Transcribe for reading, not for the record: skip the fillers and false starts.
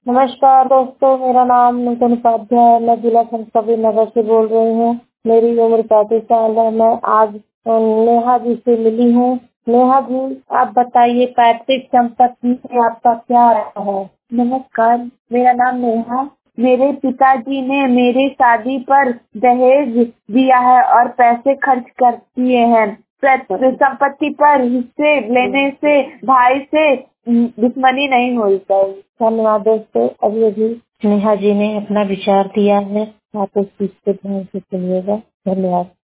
नमस्कार दोस्तों, मेरा नाम नूतन उपाध्याय है। मैं जिला संत नगर से बोल रही हूँ। मेरी उम्र 35 साल है। मैं आज नेहा जी से मिली हूँ। नेहा जी, आप बताइए पैतृक संपत्ति से आपका क्या राय है? नमस्कार, मेरा नाम नेहा। मेरे पिताजी ने मेरी शादी पर दहेज दिया है और पैसे खर्च कर दिए हैं। संपत्ति पर हिस्से लेने से भाई से दुश्मनी नहीं होनी चाहिए। धन्यवाद दोस्तों। अभी नेहा जी ने अपना विचार दिया है, आप उस चीज को ध्यान से सुनिएगा। धन्यवाद।